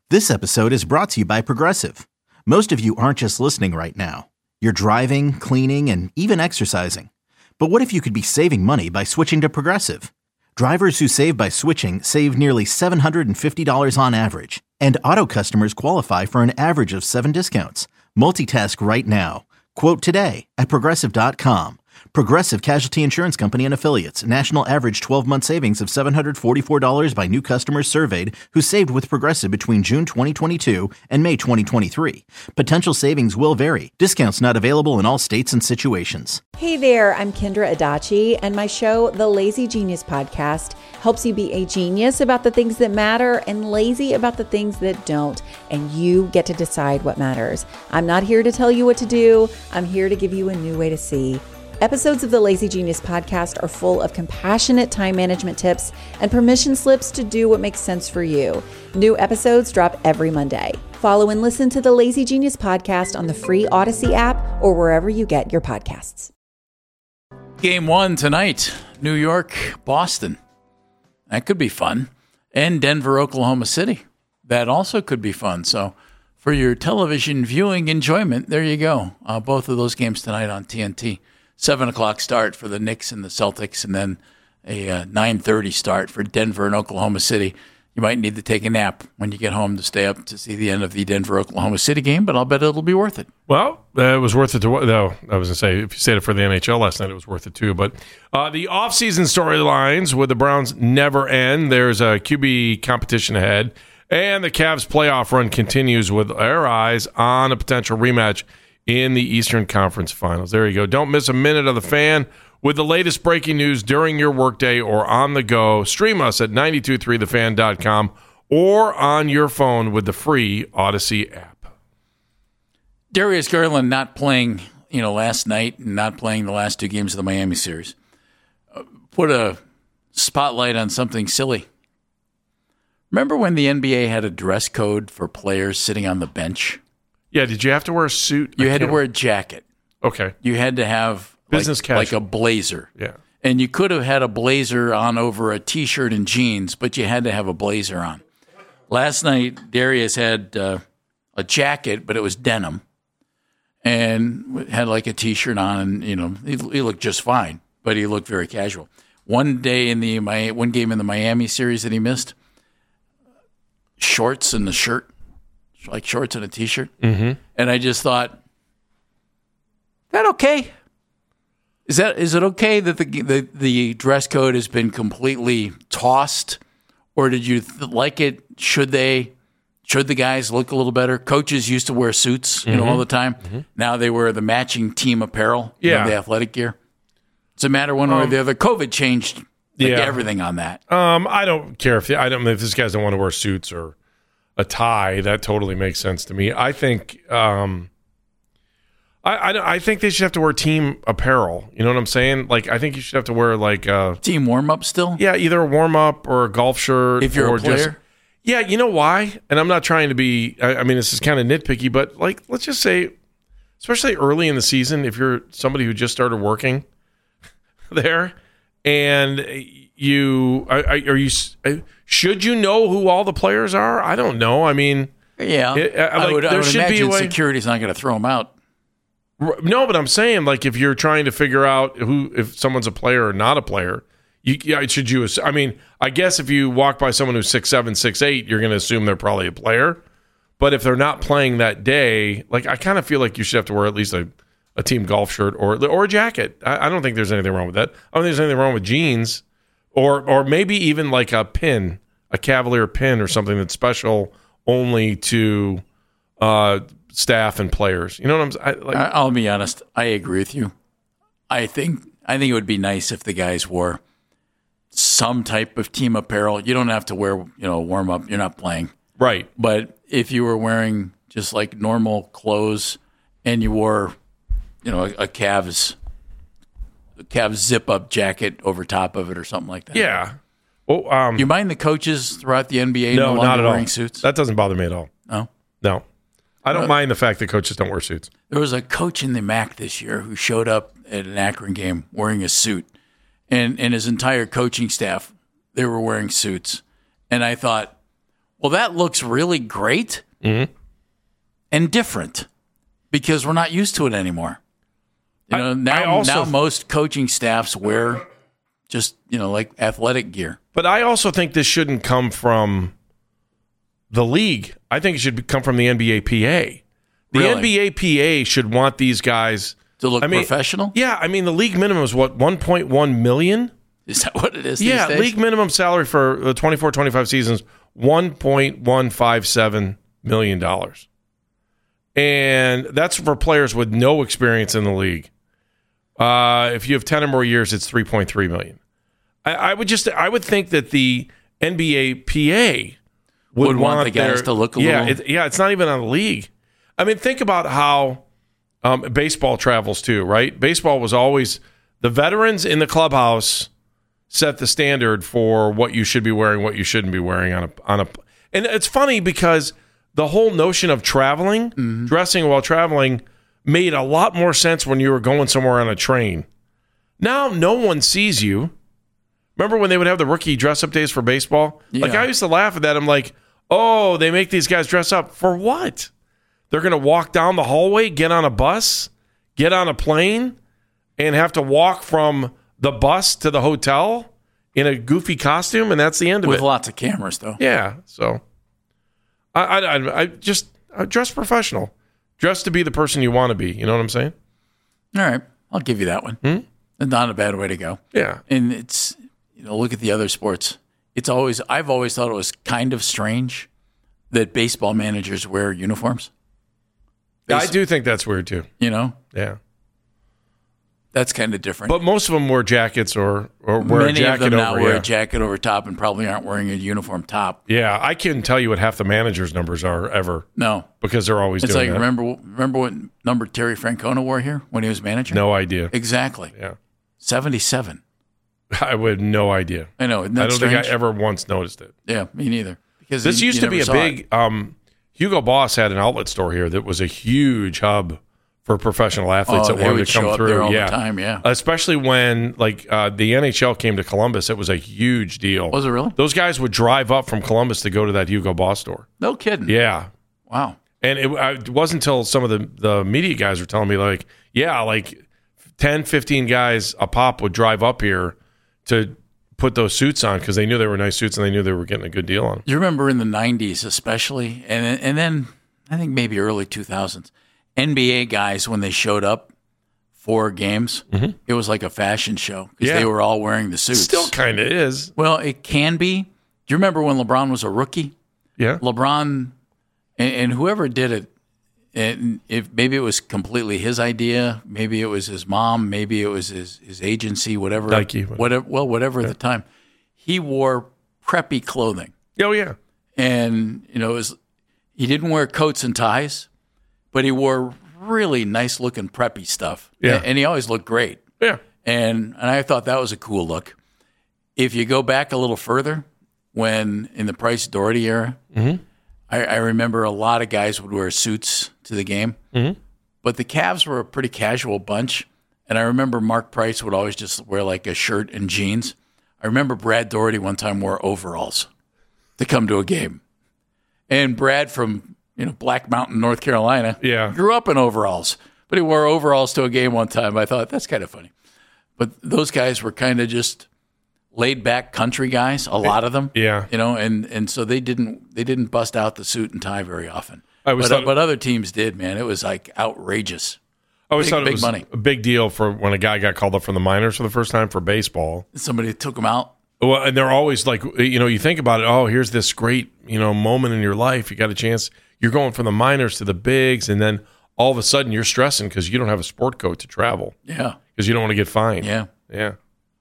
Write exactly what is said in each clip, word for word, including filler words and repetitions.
This episode is brought to you by Progressive. Most of you aren't just listening right now. You're driving, cleaning, and even exercising. But what if you could be saving money by switching to Progressive? Drivers who save by switching save nearly seven hundred fifty dollars on average. And auto customers qualify for an average of seven discounts. Multitask right now. Quote today at Progressive dot com. Progressive Casualty Insurance Company and Affiliates. National average twelve-month savings of seven hundred forty-four dollars by new customers surveyed who saved with Progressive between June twenty twenty-two and May twenty twenty-three. Potential savings will vary. Discounts not available in all states and situations. Hey there, I'm Kendra Adachi, and my show, The Lazy Genius Podcast, helps you be a genius about the things that matter and lazy about the things that don't, and you get to decide what matters. I'm not here to tell you what to do. I'm here to give you a new way to see. Episodes of the Lazy Genius Podcast are full of compassionate time management tips and permission slips to do what makes sense for you. New episodes drop every Monday. Follow and listen to the Lazy Genius Podcast on the free Odyssey app or wherever you get your podcasts. Game one tonight, New York, Boston. That could be fun. And Denver, Oklahoma City. That also could be fun. So for your television viewing enjoyment, there you go. Uh, both of those games tonight on T N T. seven o'clock start for the Knicks and the Celtics, and then a uh, nine thirty start for Denver and Oklahoma City. You might need to take a nap when you get home to stay up to see the end of the Denver-Oklahoma City game, but I'll bet it'll be worth it. Well, uh, it was worth it to, though. I was going to say, if you stayed up for the N H L last night, it was worth it too. But uh, the offseason storylines with the Browns never end. There's a Q B competition ahead, and the Cavs playoff run continues with our eyes on a potential rematch in the Eastern Conference Finals. There you go. Don't miss a minute of The Fan with the latest breaking news during your workday or on the go. Stream us at nine two three the fan dot com or on your phone with the free Odyssey app. Darius Garland not playing, you know, last night and not playing the last two games of the Miami series. Uh, put a spotlight on something silly. Remember when the N B A had a dress code for players sitting on the bench? Yeah, did you have to wear a suit? You had to wear a jacket. Okay. You had to have business like, casual. like a blazer. Yeah. And you could have had a blazer on over a T-shirt and jeans, but you had to have a blazer on. Last night, Darius had uh, a jacket, but it was denim, and had like a T-shirt on, and you know he, he looked just fine, but he looked very casual. One day in the my one game in the Miami series that he missed, shorts and the shirt. Like shorts and a T-shirt. Mm-hmm. And I just thought, is that okay? Is that is it okay that the the, the dress code has been completely tossed? Or did you th- like it? Should they, should the guys look a little better? Coaches used to wear suits, you mm-hmm. know, all the time. Mm-hmm. Now they wear the matching team apparel, yeah. you know, the athletic gear. It's a matter one um, way or the other. COVID changed like, yeah. everything on that. Um, I don't care if, the, I don't if these guys don't want to wear suits or a tie. That totally makes sense to me. I think um, I, I, I think they should have to wear team apparel. You know what I'm saying? Like, I think you should have to wear like a team warm up still. Yeah, either a warm up or a golf shirt. If you're or a player. Just, yeah, you know why? And I'm not trying to be. I, I mean, this is kind of nitpicky, but like, let's just say, especially early in the season, if you're somebody who just started working there, and you are, are you. Should you know who all the players are? I don't know. I mean, yeah, it, uh, like, I would, there I would should imagine be a way. security's not going to throw them out. No, but I'm saying, like, if you're trying to figure out who, if someone's a player or not a player, you yeah, should you? I mean, I guess if you walk by someone who's six seven, six eight, you're going to assume they're probably a player. But if they're not playing that day, like, I kind of feel like you should have to wear at least a, a team golf shirt or or a jacket. I, I don't think there's anything wrong with that. I don't think there's anything wrong with jeans, or or maybe even like a pin. A Cavalier pin or something that's special only to uh, staff and players. You know what I'm saying? Like, I'll be honest. I agree with you. I think I think it would be nice if the guys wore some type of team apparel. You don't have to wear, you know, warm up. You're not playing, right? But if you were wearing just like normal clothes and you wore, you know, a, a Cavs a Cavs zip up jacket over top of it or something like that. Yeah. Oh, um, Do you mind the coaches throughout the N B A no, no not longer at wearing all. suits? That doesn't bother me at all. No? No. I don't Uh, mind the fact that coaches don't wear suits. There was a coach in the M A C this year who showed up at an Akron game wearing a suit, and, and his entire coaching staff, they were wearing suits. And I thought, Well, that looks really great Mm-hmm. and different because we're not used to it anymore. You know, I- now, I also- now most coaching staffs wear just, you know, like athletic gear. But I also think this shouldn't come from the league. I think it should come from the N B A P A. The Really? N B A P A should want these guys To look I mean, professional? Yeah, I mean the league minimum is what one point one million. Is that what it is Yeah, these days? league minimum salary for the twenty-four twenty-five seasons one point one five seven million dollars, and that's for players with no experience in the league. Uh, if you have ten or more years, it's three point three million. I, I would just, I would think that the N B A P A would, Would want the guys their- to look a yeah, little- it, yeah. It's not even on the league. I mean, think about how um, baseball travels too, right? Baseball was always the veterans in the clubhouse set the standard for what you should be wearing, what you shouldn't be wearing on a on a. And it's funny because the whole notion of traveling, Mm-hmm. dressing while traveling, made a lot more sense when you were going somewhere on a train. Now no one sees you. Remember when they would have the rookie dress up days for baseball? Like Yeah. I used to laugh at that. I'm like, oh, they make these guys dress up for what? They're going to walk down the hallway, get on a bus, get on a plane, and have to walk from the bus to the hotel in a goofy costume, and that's the end of With it. lots of cameras, though. Yeah, so I, I, I, I just I dress professional, dress to be the person you want to be. You know what I'm saying? All right. I'll give you that one. Hmm? Not a bad way to go. Yeah, And it's, you know, look at the other sports. It's always, I've always thought it was kind of strange that baseball managers wear uniforms. I do think that's weird too. You know, Yeah, that's kind of different. but most of them wear jackets or or wear Many a jacket of them now over. wear yeah. a jacket over top and probably aren't wearing a uniform top. yeah, I couldn't tell you what half the managers' numbers are ever No. because they're always It's doing like, that. remember remember what number Terry Francona wore here when he was manager? No idea. Exactly. Yeah, seventy-seven. I would have no idea. I know. Isn't that I don't strange? think I ever once noticed it. Yeah, me neither. Because This you- used you to be never a saw big. it. Um, Hugo Boss had an outlet store here that was a huge hub for professional athletes Oh, that they wanted would to come show up through. there all the yeah, time, yeah. Especially when like uh, the N H L came to Columbus, it was a huge deal. Was it really? Those guys would drive up from Columbus to go to that Hugo Boss store. No kidding. Yeah, Wow. and it, I- it wasn't until some of the the media guys were telling me like, yeah, like ten, fifteen guys a pop would drive up here to put those suits on because they knew they were nice suits and they knew they were getting a good deal on them. You remember in the nineties especially, and and then I think maybe early two thousands, N B A guys, when they showed up for games, it was like a fashion show because Mm-hmm. Yeah. they were all wearing the suits. Still kind of is. Well, it can be. Do you remember when LeBron was a rookie? Yeah. LeBron and, and whoever did it, and if maybe it was completely his idea, maybe it was his mom, maybe it was his, his agency, whatever, Nike. whatever, well, whatever at the time, he wore preppy clothing, Oh yeah. and you know, it was, he didn't wear coats and ties, but he wore really nice looking preppy stuff, Yeah. and he always looked great, Yeah. and and I thought that was a cool look. If you go back a little further, when in the Price Doherty era, Mm-hmm. I, I remember a lot of guys would wear suits to the game, Mm-hmm. but the Cavs were a pretty casual bunch. And I remember Mark Price would always just wear like a shirt and jeans. I remember Brad Doherty one time wore overalls to come to a game. And Brad from, you know, Black Mountain, North Carolina, Yeah. grew up in overalls, but he wore overalls to a game one time. I thought that's kind of funny. But those guys were kind of just laid back country guys, a lot of them. Yeah. You know, and, and so they didn't they didn't bust out the suit and tie very often. I always but, thought- but other teams did, man. It was like outrageous. I always Big- thought it big was money. a big deal for when a guy got called up from the minors for the first time for baseball. Somebody took them out. Well, and they're always like, you know, you think about it. Oh, here's this great, you know, moment in your life. You got a chance. You're going from the minors to the bigs, and then all of a sudden you're stressing because you don't have a sport coat to travel Yeah. because you don't want to get fined. Yeah. Yeah.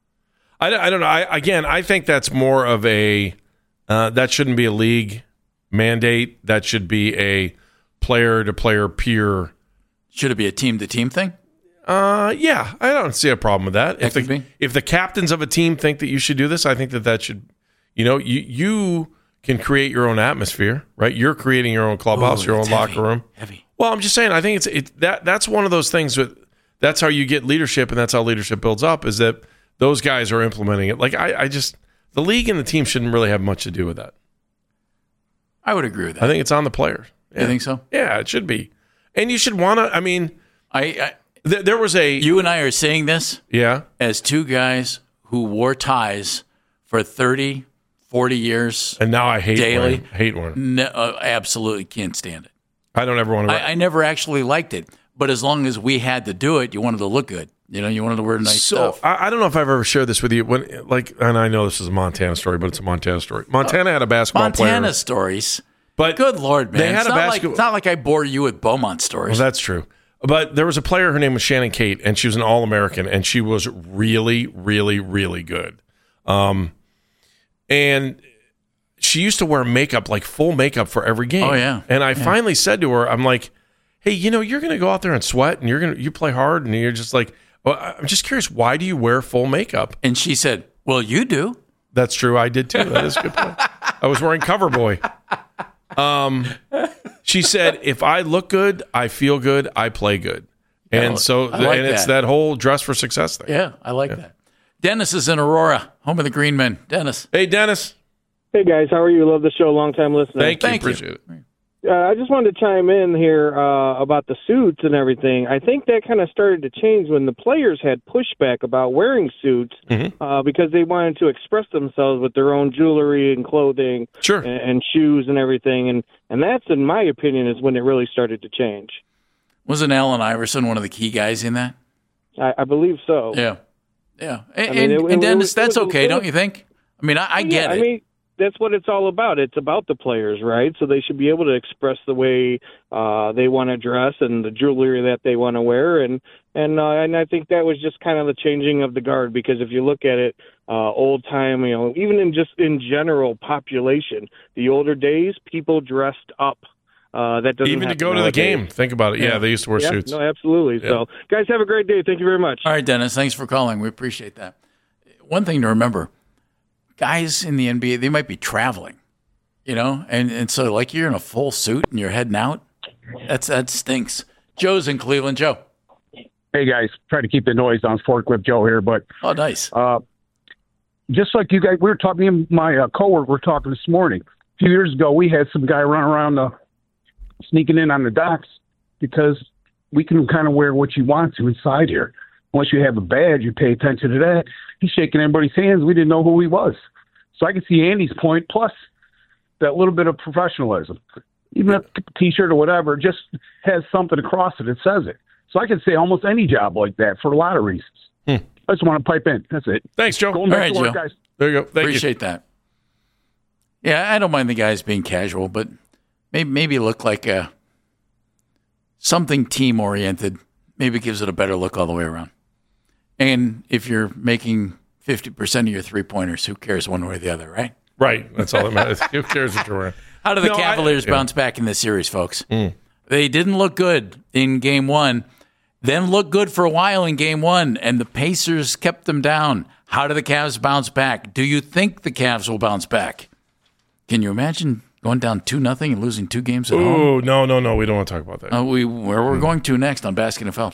I, I don't know. I, again, I think that's more of a uh, that shouldn't be a league mandate. That should be a player to player peer. Should it be a team to team thing? Uh, yeah, I don't see a problem with that. That If the, could be. if the captains of a team think that you should do this, I think that that should, you know, you you can create your own atmosphere, right? You're creating your own clubhouse, Ooh, your own that's locker heavy. room. Heavy. Well, I'm just saying, I think it's it that that's one of those things that that's how you get leadership, and that's how leadership builds up. Is that those guys are implementing it? Like I, I just the league and the team shouldn't really have much to do with that. I would agree with that. I think it's on the players. Yeah. You think so? Yeah, it should be. And you should want to, I mean, I, I th- there was a... You and I are saying this yeah. as two guys who wore ties for thirty, forty years. And now I hate daily. wearing, hate wearing. No, uh, absolutely can't stand it. I don't ever want to wear I, I never actually liked it. But as long as we had to do it, you wanted to look good. You know, you wanted to wear nice so, stuff. I, I don't know if I've ever shared this with you. When, like, and I know this is a Montana story, but it's a Montana story. Montana had a basketball Montana player. stories. But good Lord, man. They had it's, a not basketball. like, it's not like I bore you with Beaumont stories. Well, that's true. But there was a player, her name was Shannon Kate, and she was an All-American, and she was really, really, really good. Um, and she used to wear makeup, like full makeup for every game. Oh, yeah. And I yeah. finally said to her, I'm like, hey, you know, you're going to go out there and sweat, and you're going to you play hard, and you're just like, well, I'm just curious, why do you wear full makeup? And she said, well, you do. That's true. I did too. That is a good point. I was wearing Cover Boy. Um, she said, if I look good, I feel good, I play good. And Yeah, so, I like and it's that. that whole dress for success thing. Yeah, I like that. Dennis is in Aurora, home of the Green Men. Dennis. Hey, Dennis. Hey, guys. How are you? Love the show. Long-time listener. Thank you. Thank you. Appreciate it. Uh, I just wanted to chime in here uh, about the suits and everything. I think that kind of started to change when the players had pushback about wearing suits Mm-hmm. uh, because they wanted to express themselves with their own jewelry and clothing Sure. and, and shoes and everything. And, and that's, in my opinion, is when it really started to change. Wasn't Allen Iverson one of the key guys in that? I, I believe so. Yeah. Yeah. And, I mean, and, it- and it- Dennis, it that's was- okay, it don't was- you think? I mean, I, I get yeah, it. I mean, that's what it's all about. It's about the players, right? So they should be able to express the way uh, they want to dress and the jewelry that they want to wear, and and uh, and I think that was just kind of the changing of the guard. Because if you look at it, uh, old time, you know, even in just in general population, the older days, people dressed up. Uh, that doesn't Even to happen go to the nowadays. game. Think about it. Yeah, Yeah. they used to wear Yeah, suits. no, absolutely. Yeah. So, guys, have a great day. Thank you very much. All right, Dennis, thanks for calling. We appreciate that. One thing to remember, guys in the N B A, they might be traveling, you know, and, and so like you're in a full suit and you're heading out. That's that stinks. Joe's in Cleveland. Joe. Hey guys, try to keep the noise on. Forklift Joe here, but Oh, nice. uh, just like you guys, we were talking. Me and my uh, coworker were talking this morning. A few years ago, we had some guy run around the sneaking in on the docks because we can kind of wear what you want to inside here. Once you have a badge, you pay attention to that. He's shaking everybody's hands. We didn't know who he was, so I can see Andy's point. Plus, that little bit of professionalism, even a T-shirt or whatever, just has something across it that says it. So I can say almost any job like that for a lot of reasons. Hmm. I just want to pipe in. That's it. Thanks, Joe. Going back All right, to work, Joe. guys. There you go. Thank Appreciate that. Yeah, I don't mind the guys being casual, but maybe maybe look like a something team oriented. Maybe gives it a better look all the way around. And if you're making fifty percent of your three pointers, who cares one way or the other, right? you. Right. That's all that matters. Who cares what you're wearing? How do the No, I- Cavaliers yeah. bounce back in this series, folks? They didn't look good in game one, then looked good for a while in game one, and the Pacers kept them down. How do the Cavs bounce back? Do you think the Cavs will bounce back? Can you imagine going down two nothing and losing two games at home? Oh, no, no, no. We don't want to talk about that. Uh, we where we're going to next on Basket N F L.